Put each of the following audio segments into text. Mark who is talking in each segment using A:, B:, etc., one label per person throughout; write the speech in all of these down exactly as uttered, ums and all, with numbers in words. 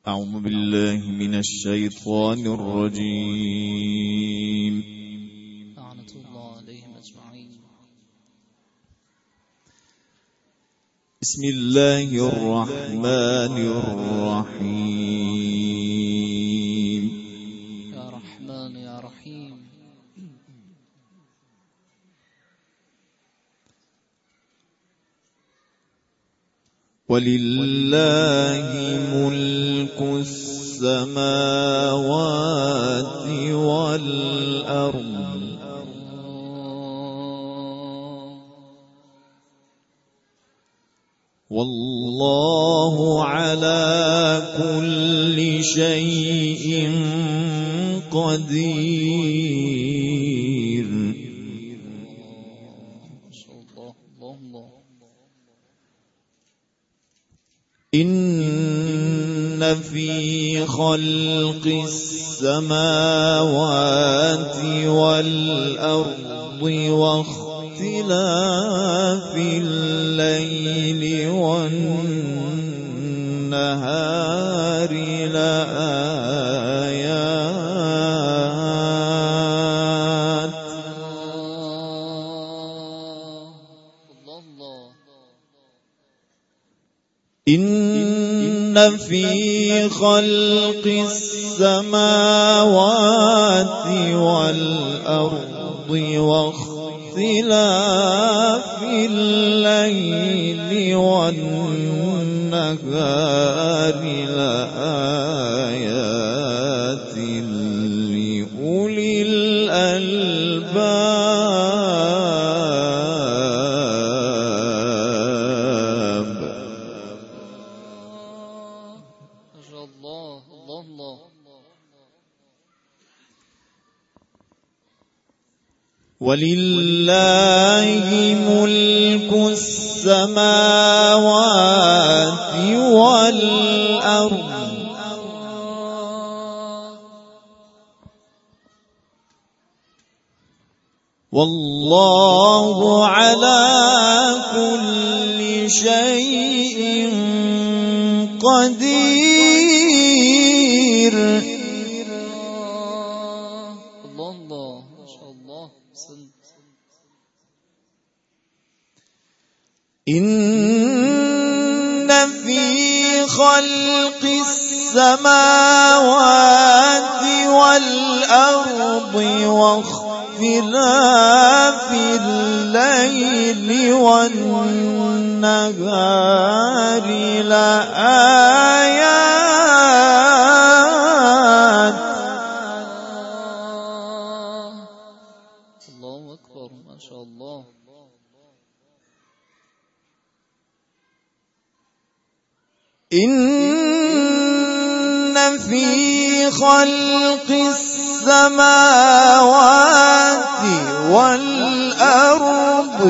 A: أعوذ بالله من الشيطان الرجيم.
B: لعنة الله عليهم أجمعين.
A: بسم الله الرحمن الرحيم.
B: يا رحمن يا رحيم.
A: ولله ملك السماوات والأرض والله على كل شيء قدير. إن في خلق السماوات والأرض واختلاف الليل والنهار لآيات إن في خلق السماوات والأرض واختلاف الليل والنهار لآيات لأولي الألباب. ولله ملك السماوات والأرض والله على كل شيء قدير. إن في خلق السماوات والأرض واختلاف الليل والنهار لآيات.
B: الله أكبر ما شاء الله.
A: إن في خلق السماوات والأرض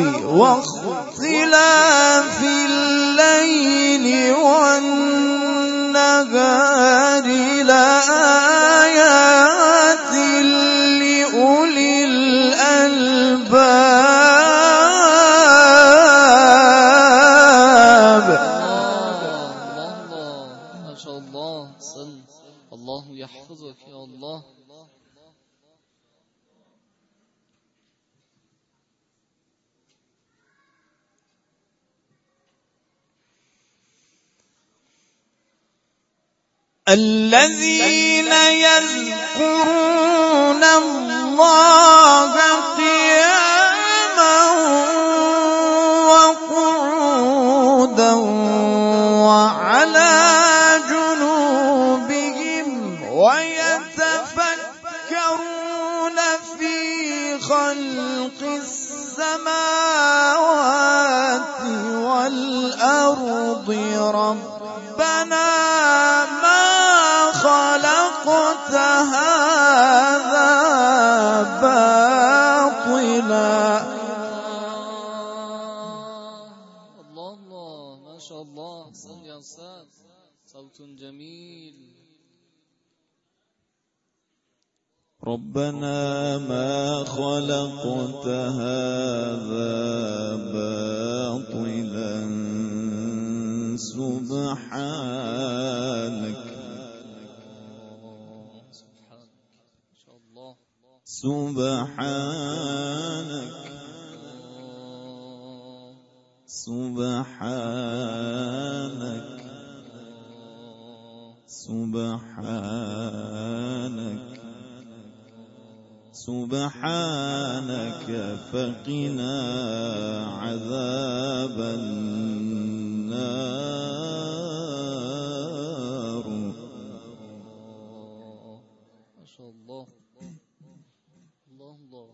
A: واختلاف الليل والنهار لآيات لأولي الألباب.
B: الله يحفظك يا الله.
A: الذين يذكرون الله قياما وقعودا وعلى ويتفكرون في خلق السماوات والأرض ربنا ما خلقت هذا باطلا.
B: الله الله ما شاء الله. صل يا أستاذ، صوت جميل.
A: ربنا ما خلقت هذا باطلا سبحانك سبحانك سبحانك سبحانك سبحانك فقنا عذاب النار.
B: ما شاء الله. الله الله.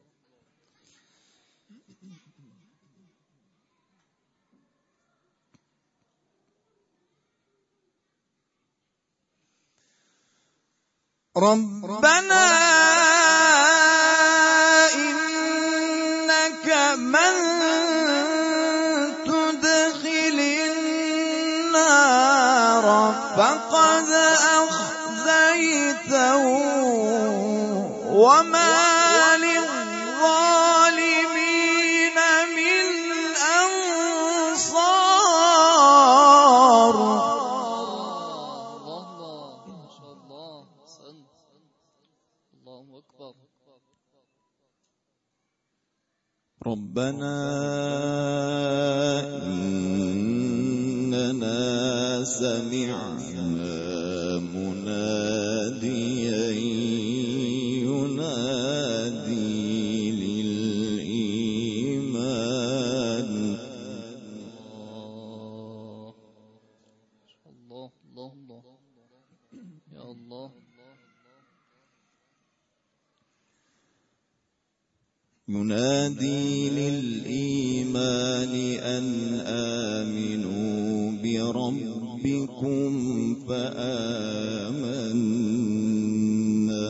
A: ربنا إنك من تدخل النار فقد أخزيته وما للظالمين من أنصار. ربنا إننا سمعنا مناديا ينادي للإيمان.
B: الله الله الله يا الله.
A: ينادي للإيمان أن آمنوا بربكم فآمنا.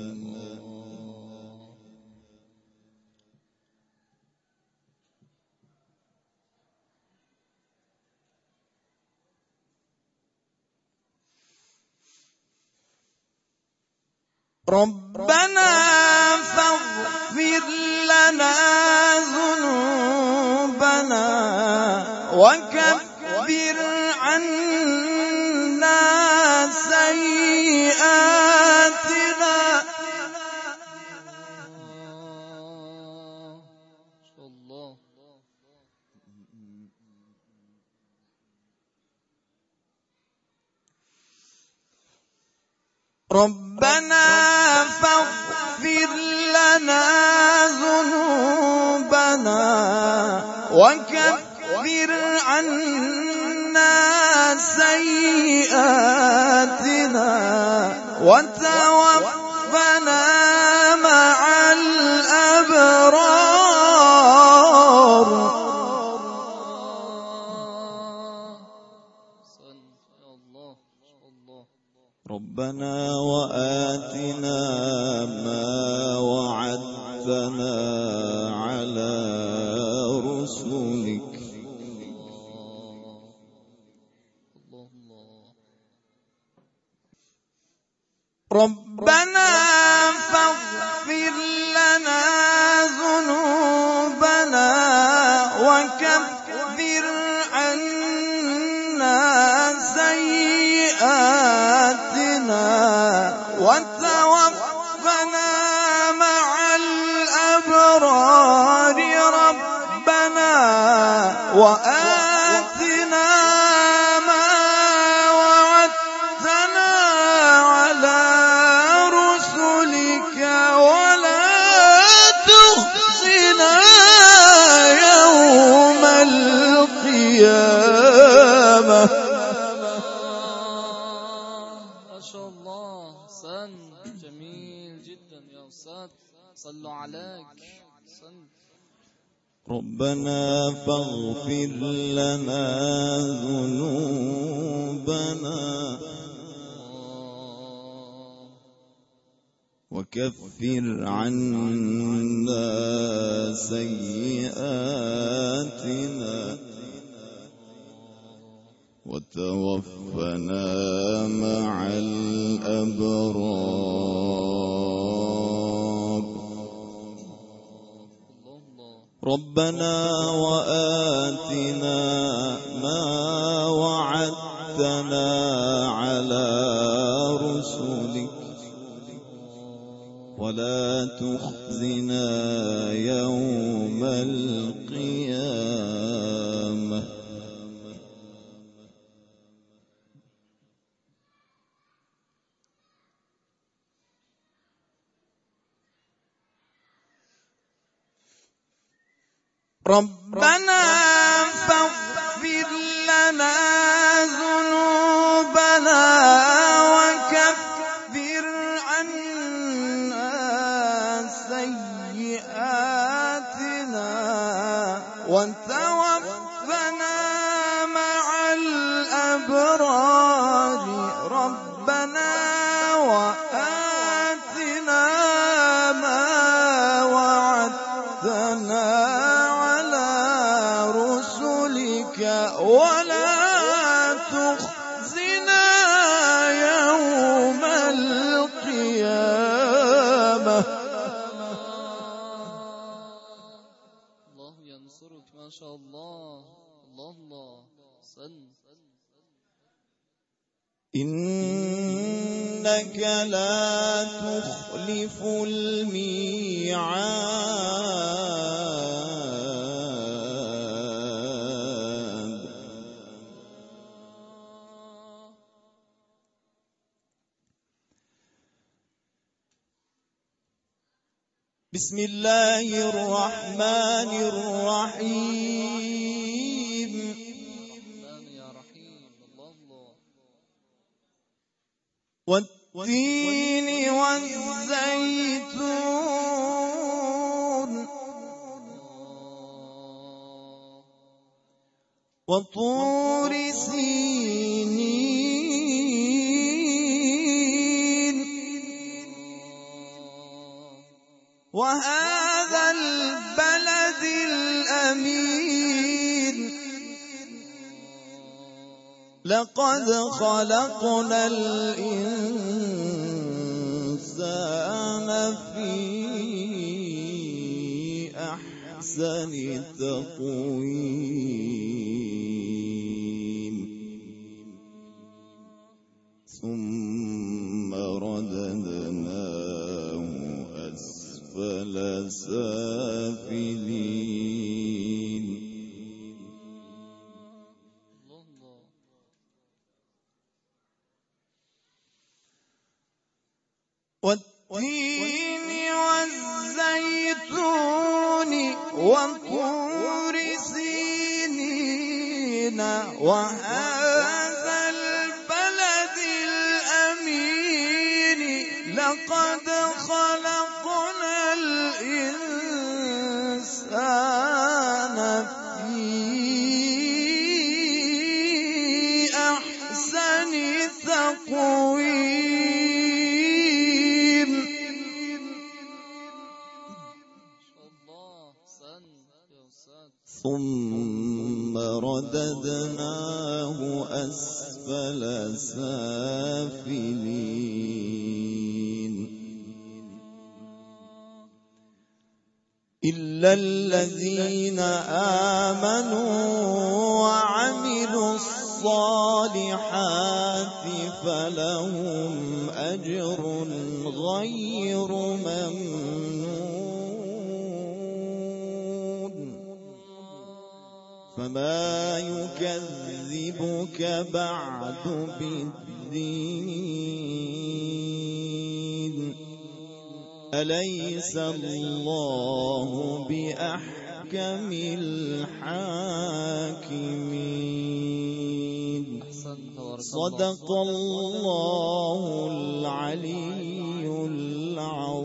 A: ربنا فاغفر لنا ذنوبنا وكفر عنا سيئاتنا.
B: الله.
A: ربنا فاغفر لنا ذنوبنا وكفر عنا سيئاتنا وتوفنا مع الأبرار. ربنا وآتنا ما وعدتنا على رسلك. ربنا فاغفر لنا ذنوبنا وكفر عنا سيئاتنا وتوفنا مع الأبرار. ربنا وآتنا ما وعدتنا على رسلك ولا تخزنا يوم القيامة.
B: ما شاء الله. سن جميل جدا يا أستاذ. صلوا عليك. سن.
A: ربنا فاغفر لنا ذنوبنا وكفر عنا سيئاتنا وتوفنا مع الأبرار. ربنا وآتنا ما وعدتنا على رسلك ولا تخزنا يوم القيامة.
C: ربنا فاغفر لنا ذنوبنا وكفر عنا سيئاتنا وتوفنا مع الأبرار. ربنا وآتنا ما وعدتنا ولا تخزنا يوم القيامة.
B: الله ينصرك ما شاء الله. الله الله سن
A: إنك لا تخلف الميعاد. بسم الله الرحمن الرحيم.
B: يا رحيم. الله الله.
C: والتين والزيتون وطور سينين وهذا البلد الأمين. لقد خلقنا الإنسان في أحسن تقويم ثم رددناه أسفل سافلين. والتين والزيتون وطور سينين وهذا البلد الأمين. لقد خلقنا الإنسان في أحسن تقويم ثم رددناه أسفل سافلين. إلا الذين آمنوا وعملوا الصالحات فلهم أجر غير ممنون. فما يكذبك بعد بالدين. أليس الله بأحكم الحاكمين. صدق الله العلي العظيم.